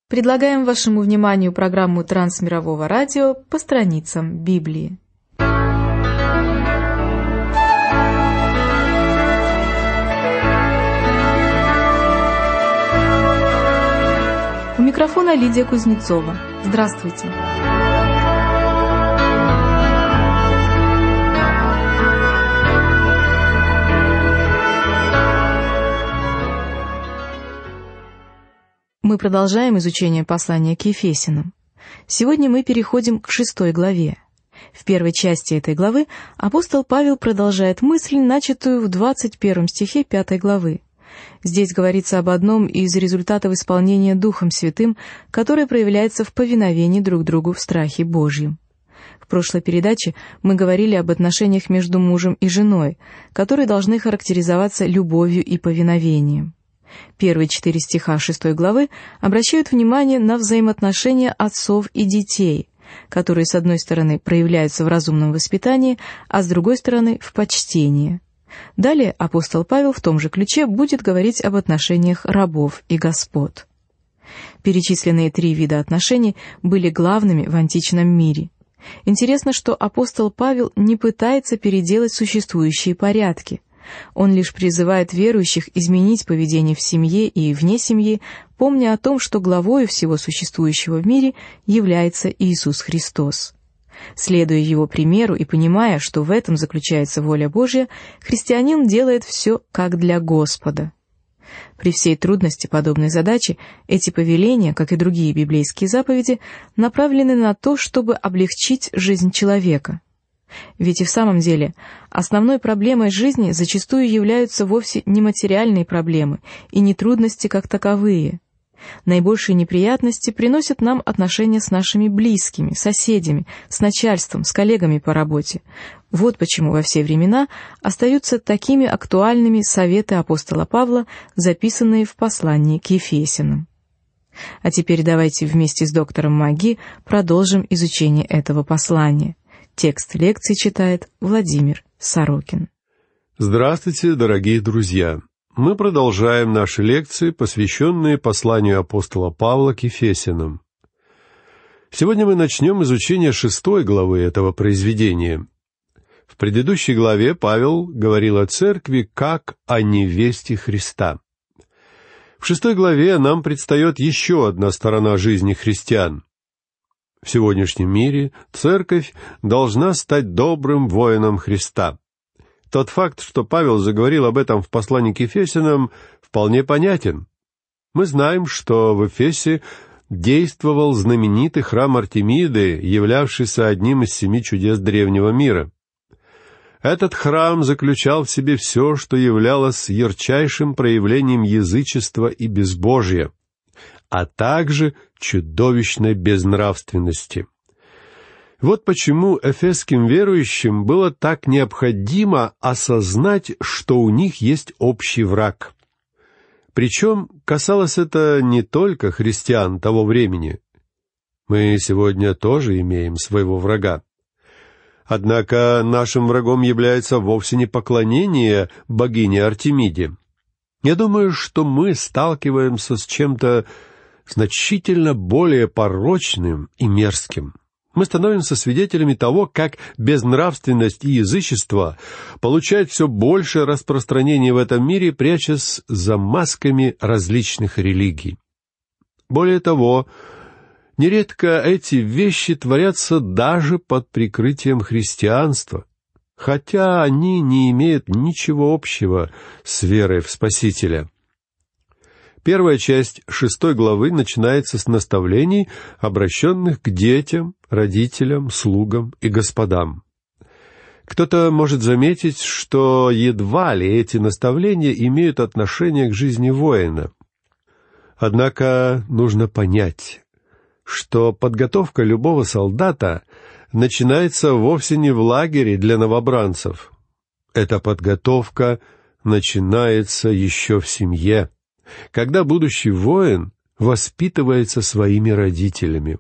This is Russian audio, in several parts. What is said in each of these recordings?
Предлагаем вашему вниманию программу Трансмирового радио «По страницам Библии». У микрофона Лидия Кузнецова. Здравствуйте! Мы продолжаем изучение послания к Ефесянам. Сегодня мы переходим к 6 главе. В первой части этой главы апостол Павел продолжает мысль, начатую в 21 стихе 5 главы. Здесь говорится об одном из результатов исполнения Духом Святым, которое проявляется в повиновении друг другу в страхе Божьем. В прошлой передаче мы говорили об отношениях между мужем и женой, которые должны характеризоваться любовью и повиновением. Первые 4 стиха 6 главы обращают внимание на взаимоотношения отцов и детей, которые, с одной стороны, проявляются в разумном воспитании, а с другой стороны, в почтении. Далее апостол Павел в том же ключе будет говорить об отношениях рабов и господ. Перечисленные 3 вида отношений были главными в античном мире. Интересно, что апостол Павел не пытается переделать существующие порядки. Он лишь призывает верующих изменить поведение в семье и вне семьи, помня о том, что главою всего существующего в мире является Иисус Христос. Следуя его примеру и понимая, что в этом заключается воля Божья, христианин делает все как для Господа. При всей трудности подобной задачи эти повеления, как и другие библейские заповеди, направлены на то, чтобы облегчить жизнь человека. Ведь и в самом деле основной проблемой жизни зачастую являются вовсе не материальные проблемы и не трудности как таковые. Наибольшие неприятности приносят нам отношения с нашими близкими, соседями, с начальством, с коллегами по работе. Вот почему во все времена остаются такими актуальными советы апостола Павла, записанные в послании к Ефесянам. А теперь давайте вместе с доктором Маги продолжим изучение этого послания. Текст лекции читает Владимир Сорокин. Здравствуйте, дорогие друзья! Мы продолжаем наши лекции, посвященные посланию апостола Павла к Ефесянам. Сегодня мы начнем изучение 6 главы этого произведения. В предыдущей главе Павел говорил о церкви как о невесте Христа. В 6 главе нам предстает еще одна сторона жизни христиан. В сегодняшнем мире церковь должна стать добрым воином Христа. Тот факт, что Павел заговорил об этом в послании к Ефесянам, вполне понятен. Мы знаем, что в Эфесе действовал знаменитый храм Артемиды, являвшийся одним из 7 чудес древнего мира. Этот храм заключал в себе все, что являлось ярчайшим проявлением язычества и безбожия, а также чудовищной безнравственности. Вот почему эфесским верующим было так необходимо осознать, что у них есть общий враг. Причем касалось это не только христиан того времени. Мы сегодня тоже имеем своего врага. Однако нашим врагом является вовсе не поклонение богине Артемиде. Я думаю, что мы сталкиваемся с чем-то значительно более порочным и мерзким. Мы становимся свидетелями того, как безнравственность и язычество получают все большее распространение в этом мире, прячась за масками различных религий. Более того, нередко эти вещи творятся даже под прикрытием христианства, хотя они не имеют ничего общего с верой в Спасителя. Первая часть 6 главы начинается с наставлений, обращенных к детям, родителям, слугам и господам. Кто-то может заметить, что едва ли эти наставления имеют отношение к жизни воина. Однако нужно понять, что подготовка любого солдата начинается вовсе не в лагере для новобранцев. Эта подготовка начинается еще в семье, когда будущий воин воспитывается своими родителями.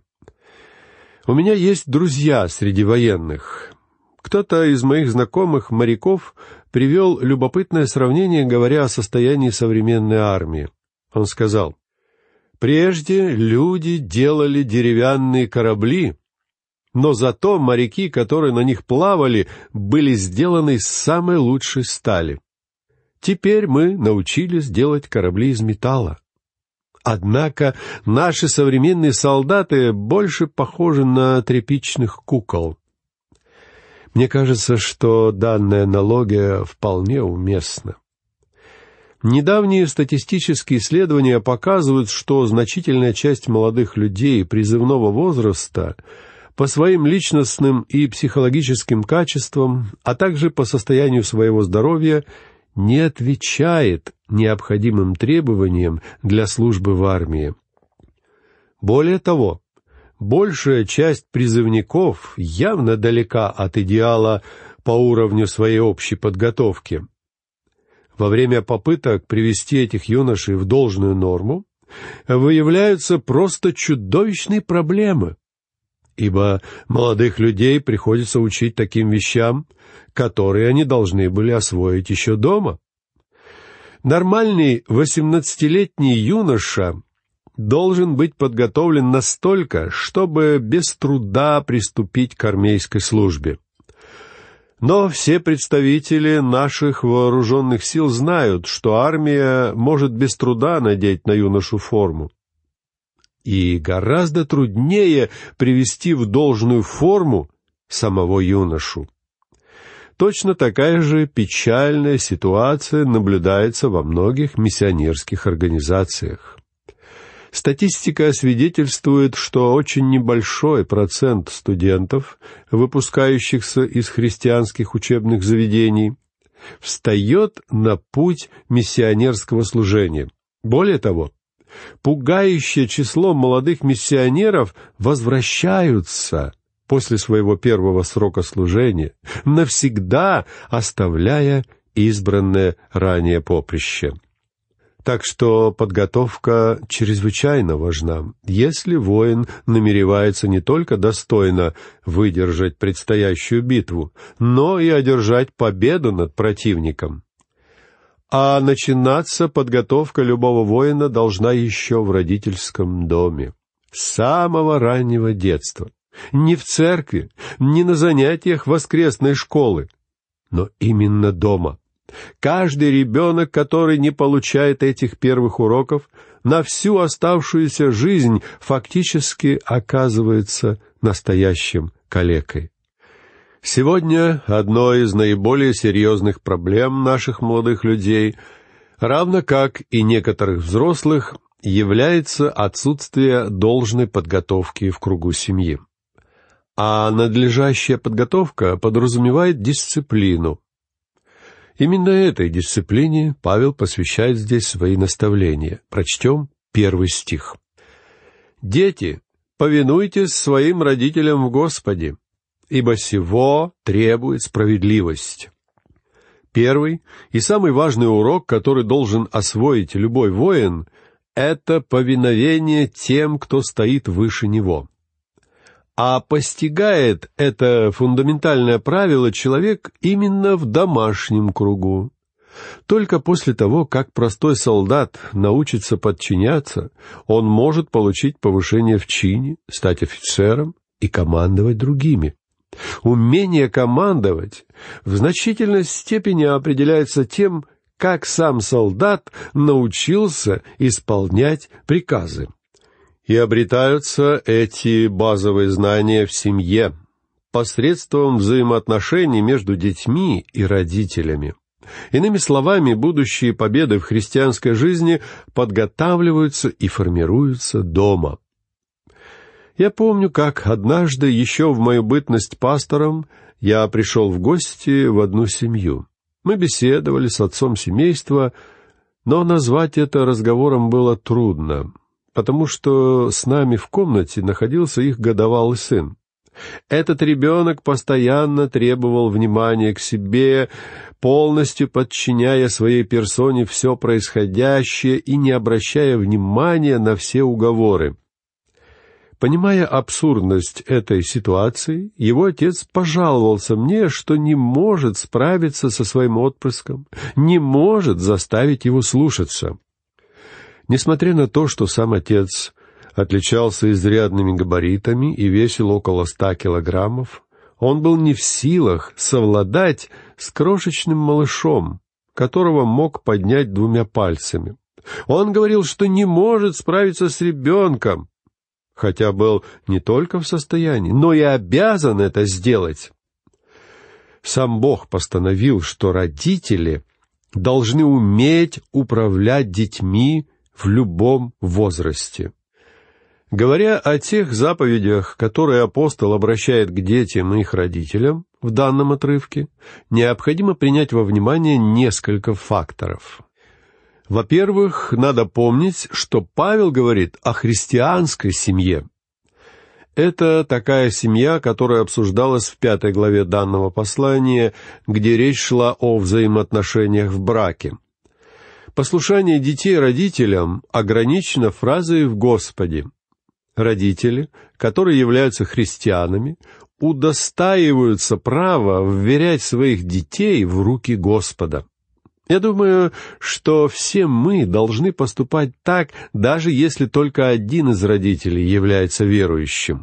У меня есть друзья среди военных. Кто-то из моих знакомых моряков привел любопытное сравнение, говоря о состоянии современной армии. Он сказал: Прежде люди делали деревянные корабли, но зато моряки, которые на них плавали, были сделаны из самой лучшей стали. Теперь мы научились делать корабли из металла. Однако наши современные солдаты больше похожи на тряпичных кукол. Мне кажется, что данная аналогия вполне уместна. Недавние статистические исследования показывают, что значительная часть молодых людей призывного возраста по своим личностным и психологическим качествам, а также по состоянию своего здоровья, не отвечает необходимым требованиям для службы в армии. Более того, большая часть призывников явно далека от идеала по уровню своей общей подготовки. Во время попыток привести этих юношей в должную норму выявляются просто чудовищные проблемы, ибо молодых людей приходится учить таким вещам, которые они должны были освоить еще дома. Нормальный 18-летний юноша должен быть подготовлен настолько, чтобы без труда приступить к армейской службе. Но все представители наших вооруженных сил знают, что армия может без труда надеть на юношу форму. И гораздо труднее привести в должную форму самого юношу. Точно такая же печальная ситуация наблюдается во многих миссионерских организациях. Статистика свидетельствует, что очень небольшой процент студентов, выпускающихся из христианских учебных заведений, встает на путь миссионерского служения. Более того, пугающее число молодых миссионеров возвращаются после своего первого срока служения, навсегда оставляя избранное ранее поприще. Так что подготовка чрезвычайно важна, если воин намеревается не только достойно выдержать предстоящую битву, но и одержать победу над противником. А начинаться подготовка любого воина должна еще в родительском доме, с самого раннего детства. Не в церкви, не на занятиях воскресной школы, но именно дома. Каждый ребенок, который не получает этих первых уроков, на всю оставшуюся жизнь фактически оказывается настоящим калекой. Сегодня одной из наиболее серьезных проблем наших молодых людей, равно как и некоторых взрослых, является отсутствие должной подготовки в кругу семьи. А надлежащая подготовка подразумевает дисциплину. Именно этой дисциплине Павел посвящает здесь свои наставления. Прочтем 1 стих. «Дети, повинуйтесь своим родителям в Господе, ибо сего требует справедливость». Первый и самый важный урок, который должен освоить любой воин, это повиновение тем, кто стоит выше него. А постигает это фундаментальное правило человек именно в домашнем кругу. Только после того, как простой солдат научится подчиняться, он может получить повышение в чине, стать офицером и командовать другими. Умение командовать в значительной степени определяется тем, как сам солдат научился исполнять приказы. И обретаются эти базовые знания в семье, посредством взаимоотношений между детьми и родителями. Иными словами, будущие победы в христианской жизни подготавливаются и формируются дома. Я помню, как однажды, еще в мою бытность пастором, я пришел в гости в одну семью. Мы беседовали с отцом семейства, но назвать это разговором было трудно, потому что с нами в комнате находился их годовалый сын. Этот ребенок постоянно требовал внимания к себе, полностью подчиняя своей персоне все происходящее и не обращая внимания на все уговоры. Понимая абсурдность этой ситуации, его отец пожаловался мне, что не может справиться со своим отпрыском, не может заставить его слушаться. Несмотря на то, что сам отец отличался изрядными габаритами и весил около 100 килограммов, он был не в силах совладать с крошечным малышом, которого мог поднять 2 пальцами. Он говорил, что не может справиться с ребенком, хотя был не только в состоянии, но и обязан это сделать. Сам Бог постановил, что родители должны уметь управлять детьми в любом возрасте. Говоря о тех заповедях, которые апостол обращает к детям и их родителям в данном отрывке, необходимо принять во внимание несколько факторов. Во-первых, надо помнить, что Павел говорит о христианской семье. Это такая семья, которая обсуждалась в 5 главе данного послания, где речь шла о взаимоотношениях в браке. Послушание детей родителям ограничено фразой «в Господе». Родители, которые являются христианами, удостаиваются права вверять своих детей в руки Господа. Я думаю, что все мы должны поступать так, даже если только один из родителей является верующим.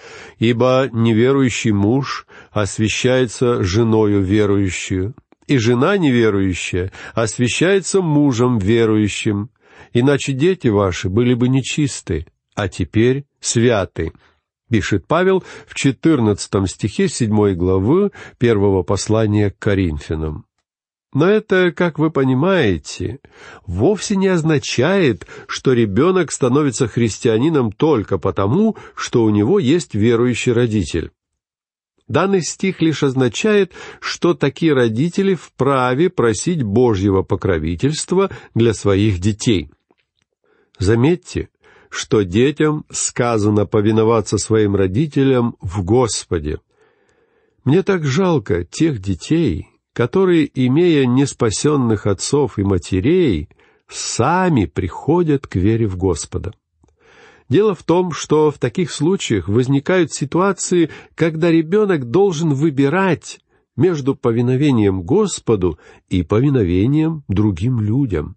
Ибо неверующий муж освящается женою верующую, и жена неверующая освящается мужем верующим, иначе дети ваши были бы нечисты, а теперь святы, пишет Павел в 14 стихе 7 главы 1 послания к Коринфянам. Но это, как вы понимаете, вовсе не означает, что ребенок становится христианином только потому, что у него есть верующий родитель. Данный стих лишь означает, что такие родители вправе просить Божьего покровительства для своих детей. Заметьте, что детям сказано повиноваться своим родителям в Господе. Мне так жалко тех детей, которые, имея неспасенных отцов и матерей, сами приходят к вере в Господа. Дело в том, что в таких случаях возникают ситуации, когда ребенок должен выбирать между повиновением Господу и повиновением другим людям.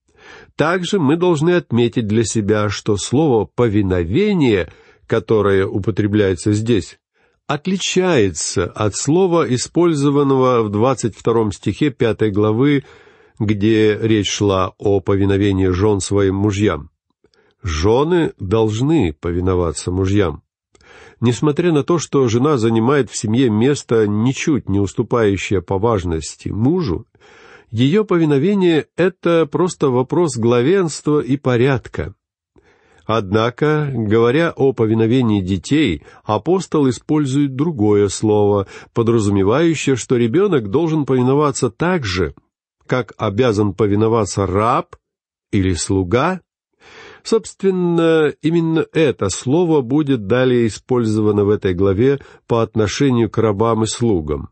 Также мы должны отметить для себя, что слово «повиновение», которое употребляется здесь, отличается от слова, использованного в 22 стихе 5 главы, где речь шла о повиновении жен своим мужьям. Жены должны повиноваться мужьям. Несмотря на то, что жена занимает в семье место, ничуть не уступающее по важности мужу, ее повиновение — это просто вопрос главенства и порядка. Однако, говоря о повиновении детей, апостол использует другое слово, подразумевающее, что ребенок должен повиноваться так же, как обязан повиноваться раб или слуга. Собственно, именно это слово будет далее использовано в этой главе по отношению к рабам и слугам.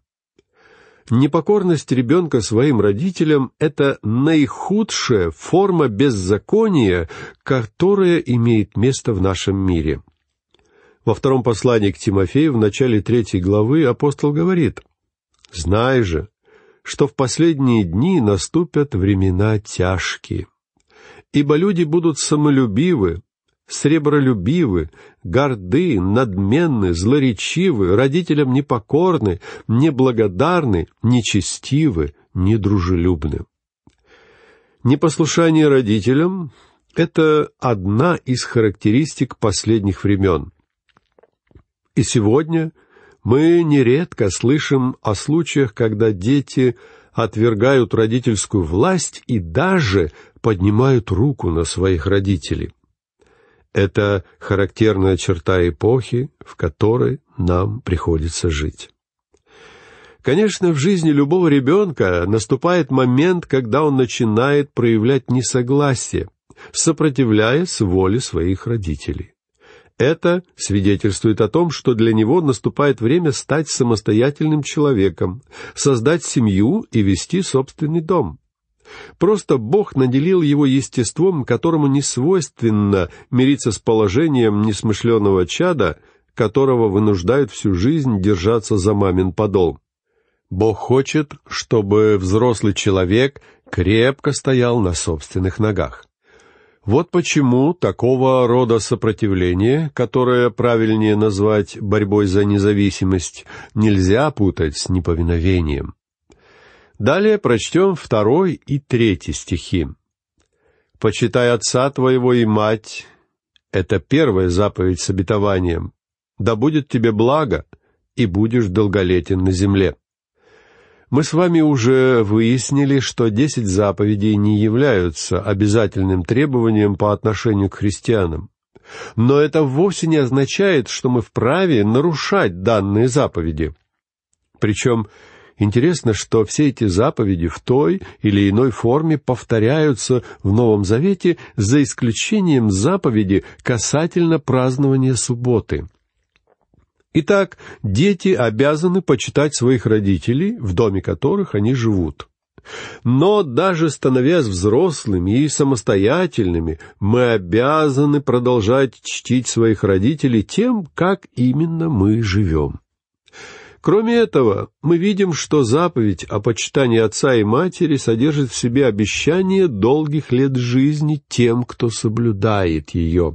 Непокорность ребенка своим родителям — это наихудшая форма беззакония, которая имеет место в нашем мире. Во 2 послании к Тимофею, в начале 3 главы, апостол говорит: «Знай же, что в последние дни наступят времена тяжкие, ибо люди будут самолюбивы, сребролюбивы, горды, надменны, злоречивы, родителям непокорны, неблагодарны, нечестивы, недружелюбны». Непослушание родителям — это одна из характеристик последних времен. И сегодня мы нередко слышим о случаях, когда дети отвергают родительскую власть и даже поднимают руку на своих родителей. Это характерная черта эпохи, в которой нам приходится жить. Конечно, в жизни любого ребенка наступает момент, когда он начинает проявлять несогласие, сопротивляясь воле своих родителей. Это свидетельствует о том, что для него наступает время стать самостоятельным человеком, создать семью и вести собственный дом. Просто Бог наделил его естеством, которому не свойственно мириться с положением несмышленого чада, которого вынуждают всю жизнь держаться за мамин подол. Бог хочет, чтобы взрослый человек крепко стоял на собственных ногах. Вот почему такого рода сопротивление, которое правильнее назвать борьбой за независимость, нельзя путать с неповиновением. Далее прочтем 2 и 3 стихи. «Почитай отца твоего и мать» — это первая заповедь с обетованием. «Да будет тебе благо, и будешь долголетен на земле». Мы с вами уже выяснили, что 10 заповедей не являются обязательным требованием по отношению к христианам. Но это вовсе не означает, что мы вправе нарушать данные заповеди. Причем интересно, что все эти заповеди в той или иной форме повторяются в Новом Завете, за исключением заповеди касательно празднования субботы. Итак, дети обязаны почитать своих родителей, в доме которых они живут. Но даже становясь взрослыми и самостоятельными, мы обязаны продолжать чтить своих родителей тем, как именно мы живем. Кроме этого, мы видим, что заповедь о почитании отца и матери содержит в себе обещание долгих лет жизни тем, кто соблюдает ее.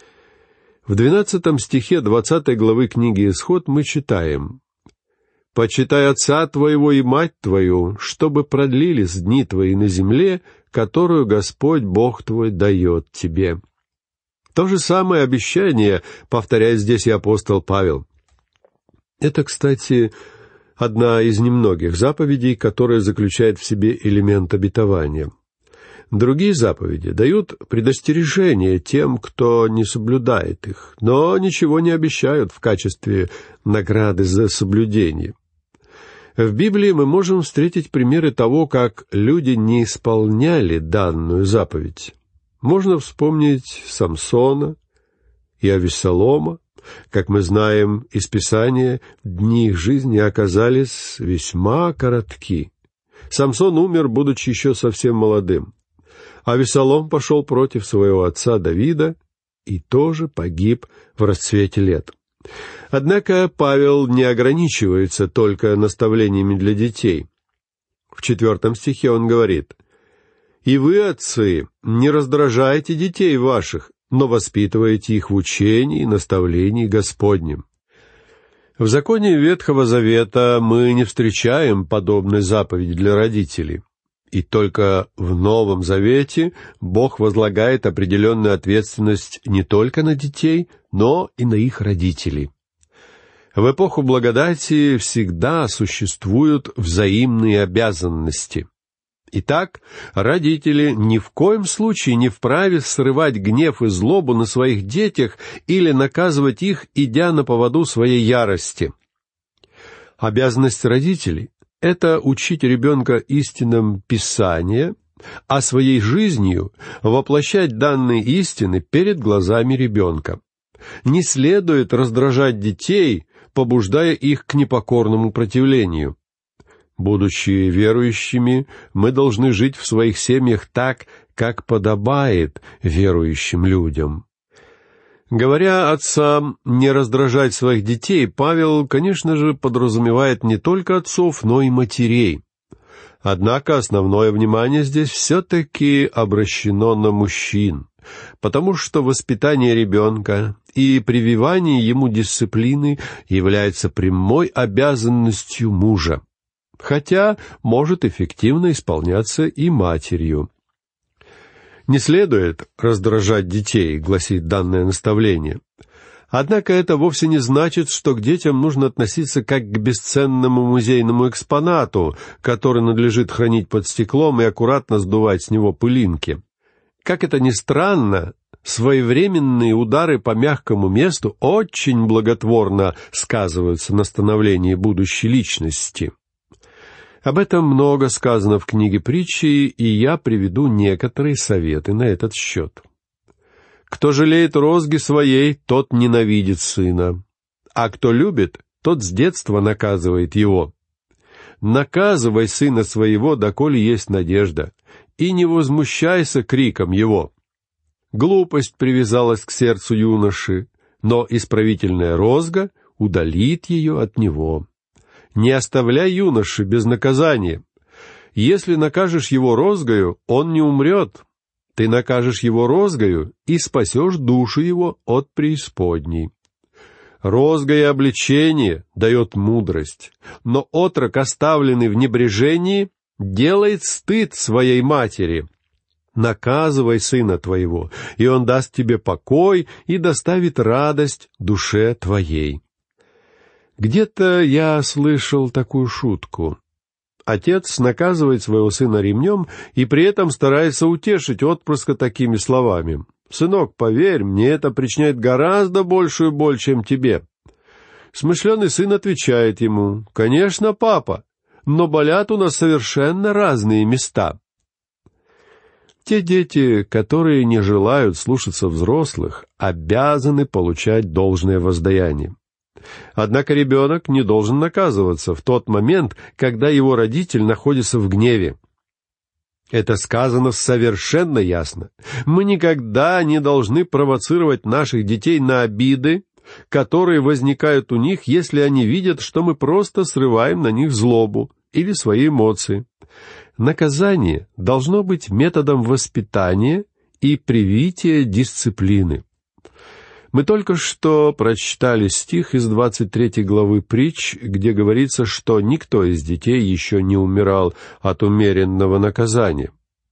В 12 стихе 20 главы книги «Исход» мы читаем: «Почитай отца твоего и мать твою, чтобы продлились дни твои на земле, которую Господь Бог твой дает тебе». То же самое обещание повторяет здесь и апостол Павел. Это, кстати, одна из немногих заповедей, которая заключает в себе элемент обетования. Другие заповеди дают предостережение тем, кто не соблюдает их, но ничего не обещают в качестве награды за соблюдение. В Библии мы можем встретить примеры того, как люди не исполняли данную заповедь. Можно вспомнить Самсона и Авессалома. Как мы знаем из Писания, дни их жизни оказались весьма коротки. Самсон умер, будучи еще совсем молодым. Авессалом пошел против своего отца Давида и тоже погиб в расцвете лет. Однако Павел не ограничивается только наставлениями для детей. В 4 стихе он говорит: «И вы, отцы, не раздражайте детей ваших, но воспитывайте их в учении и наставлении Господнем». В законе Ветхого Завета мы не встречаем подобной заповеди для родителей. И только в Новом Завете Бог возлагает определенную ответственность не только на детей, но и на их родителей. В эпоху благодати всегда существуют взаимные обязанности. Итак, родители ни в коем случае не вправе срывать гнев и злобу на своих детях или наказывать их, идя на поводу своей ярости. Обязанность родителей — это учить ребенка истинам Писания, а своей жизнью воплощать данные истины перед глазами ребенка. Не следует раздражать детей, побуждая их к непокорному противлению. Будучи верующими, мы должны жить в своих семьях так, как подобает верующим людям. Говоря отцам не раздражать своих детей, Павел, конечно же, подразумевает не только отцов, но и матерей. Однако основное внимание здесь все-таки обращено на мужчин, потому что воспитание ребенка и прививание ему дисциплины является прямой обязанностью мужа, хотя может эффективно исполняться и матерью. «Не следует раздражать детей», — гласит данное наставление. Однако это вовсе не значит, что к детям нужно относиться как к бесценному музейному экспонату, который надлежит хранить под стеклом и аккуратно сдувать с него пылинки. Как это ни странно, своевременные удары по мягкому месту очень благотворно сказываются на становлении будущей личности. Об этом много сказано в книге Притчи, и я приведу некоторые советы на этот счет. «Кто жалеет розги своей, тот ненавидит сына, а кто любит, тот с детства наказывает его. Наказывай сына своего, доколе есть надежда, и не возмущайся криком его. Глупость привязалась к сердцу юноши, но исправительная розга удалит ее от него. Не оставляй юноши без наказания. Если накажешь его розгою, он не умрет. Ты накажешь его розгою и спасешь душу его от преисподней. Розга и обличение дает мудрость, но отрок, оставленный в небрежении, делает стыд своей матери. Наказывай сына твоего, и он даст тебе покой и доставит радость душе твоей». Где-то я слышал такую шутку. Отец наказывает своего сына ремнем и при этом старается утешить отпрыска такими словами: «Сынок, поверь, мне это причиняет гораздо большую боль, чем тебе». Смышленый сын отвечает ему: «Конечно, папа, но болят у нас совершенно разные места». Те дети, которые не желают слушаться взрослых, обязаны получать должное воздаяние. Однако ребенок не должен наказываться в тот момент, когда его родитель находится в гневе. Это сказано совершенно ясно. Мы никогда не должны провоцировать наших детей на обиды, которые возникают у них, если они видят, что мы просто срываем на них злобу или свои эмоции. Наказание должно быть методом воспитания и привития дисциплины. Мы только что прочитали стих из 23 главы Притч, где говорится, что никто из детей еще не умирал от умеренного наказания.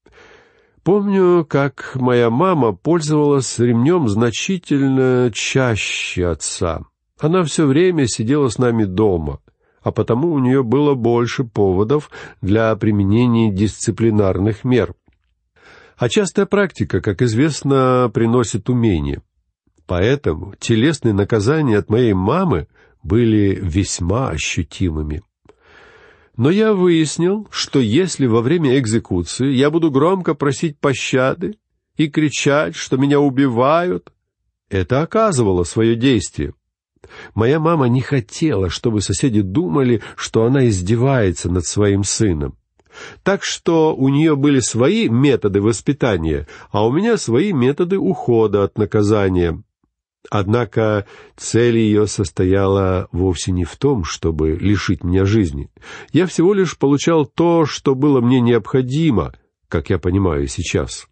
Помню, как моя мама пользовалась ремнем значительно чаще отца. Она все время сидела с нами дома, а потому у нее было больше поводов для применения дисциплинарных мер. А частая практика, как известно, приносит умение. Поэтому телесные наказания от моей мамы были весьма ощутимыми. Но я выяснил, что если во время экзекуции я буду громко просить пощады и кричать, что меня убивают, это оказывало свое действие. Моя мама не хотела, чтобы соседи думали, что она издевается над своим сыном. Так что у нее были свои методы воспитания, а у меня свои методы ухода от наказания. Однако цель ее состояла вовсе не в том, чтобы лишить меня жизни. Я всего лишь получал то, что было мне необходимо, как я понимаю сейчас.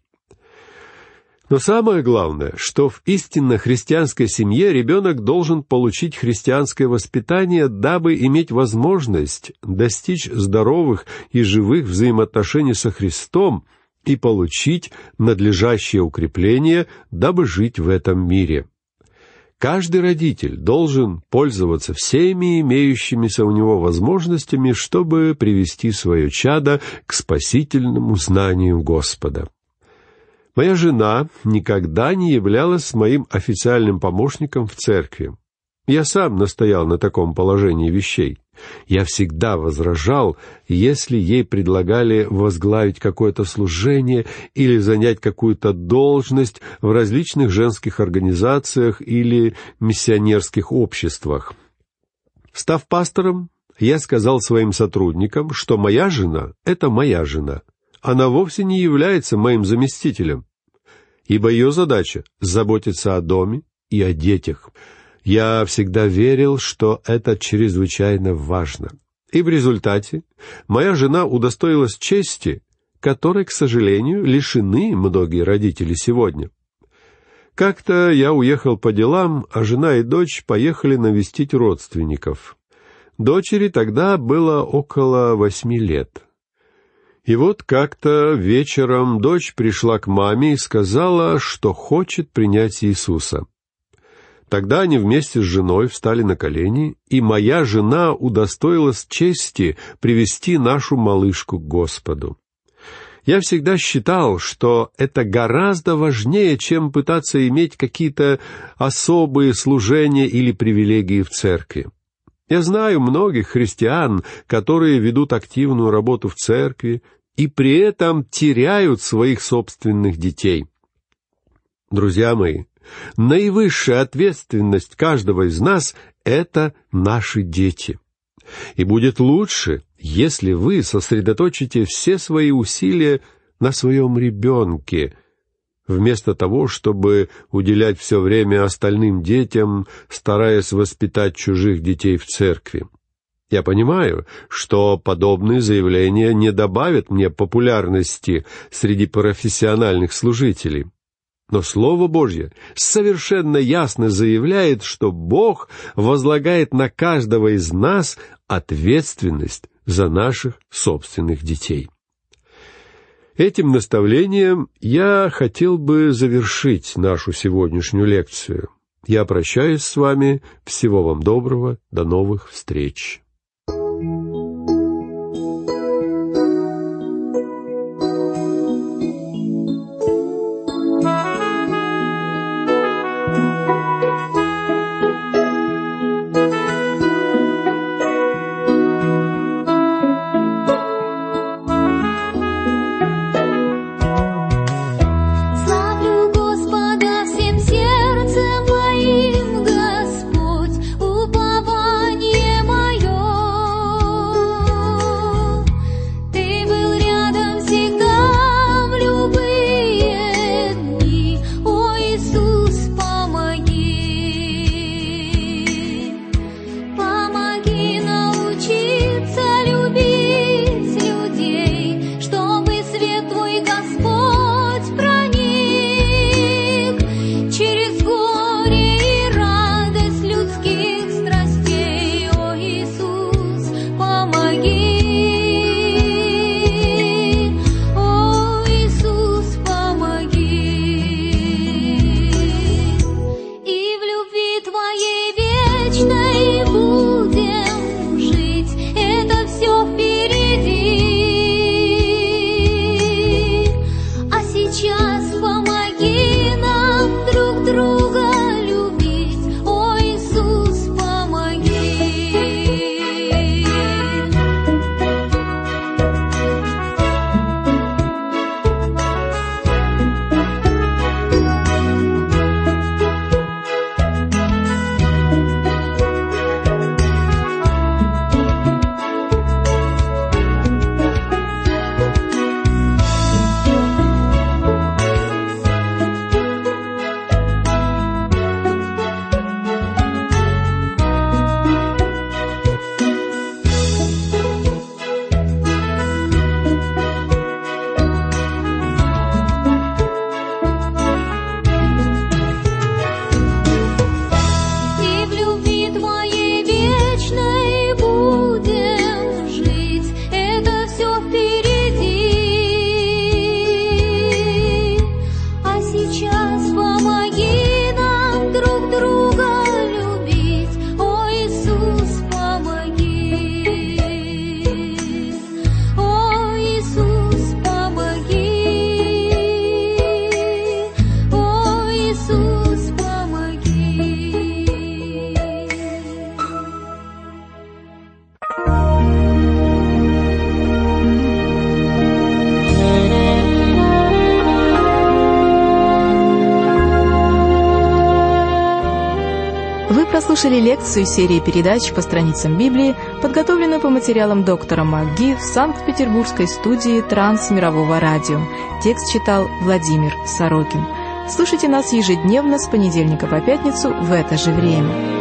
Но самое главное, что в истинно христианской семье ребенок должен получить христианское воспитание, дабы иметь возможность достичь здоровых и живых взаимоотношений со Христом и получить надлежащее укрепление, дабы жить в этом мире. Каждый родитель должен пользоваться всеми имеющимися у него возможностями, чтобы привести свое чадо к спасительному знанию Господа. Моя жена никогда не являлась моим официальным помощником в церкви. Я сам настоял на таком положении вещей. Я всегда возражал, если ей предлагали возглавить какое-то служение или занять какую-то должность в различных женских организациях или миссионерских обществах. Став пастором, я сказал своим сотрудникам, что моя жена — это моя жена. Она вовсе не является моим заместителем, ибо ее задача — заботиться о доме и о детях. Я всегда верил, что это чрезвычайно важно. И в результате моя жена удостоилась чести, которой, к сожалению, лишены многие родители сегодня. Как-то я уехал по делам, а жена и дочь поехали навестить родственников. Дочери тогда было около 8 лет. И вот как-то вечером дочь пришла к маме и сказала, что хочет принять Иисуса. Тогда они вместе с женой встали на колени, и моя жена удостоилась чести привести нашу малышку к Господу. Я всегда считал, что это гораздо важнее, чем пытаться иметь какие-то особые служения или привилегии в церкви. Я знаю многих христиан, которые ведут активную работу в церкви и при этом теряют своих собственных детей. Друзья мои, наивысшая ответственность каждого из нас — это наши дети. И будет лучше, если вы сосредоточите все свои усилия на своем ребенке, вместо того, чтобы уделять все время остальным детям, стараясь воспитать чужих детей в церкви. Я понимаю, что подобные заявления не добавят мне популярности среди профессиональных служителей. Но Слово Божье совершенно ясно заявляет, что Бог возлагает на каждого из нас ответственность за наших собственных детей. Этим наставлением я хотел бы завершить нашу сегодняшнюю лекцию. Я прощаюсь с вами. Всего вам доброго. До новых встреч. Слушали лекцию серии передач по страницам Библии, подготовленную по материалам доктора МакГи в Санкт-Петербургской студии Трансмирового радио. Текст читал Владимир Сорокин. Слушайте нас ежедневно с понедельника по пятницу в это же время.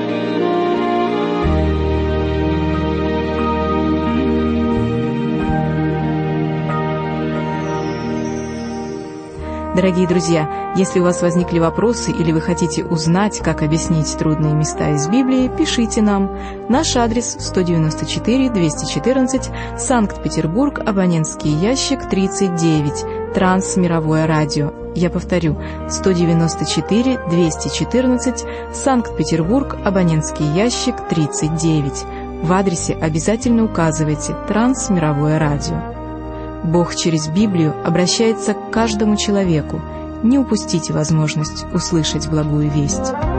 Дорогие друзья, если у вас возникли вопросы или вы хотите узнать, как объяснить трудные места из Библии, пишите нам. Наш адрес 194-214, Санкт-Петербург, абонентский ящик 39, Трансмировое радио. Я повторю, 194-214, Санкт-Петербург, абонентский ящик 39. В адресе обязательно указывайте «Трансмировое радио». Бог через Библию обращается к каждому человеку. Не упустите возможность услышать благую весть.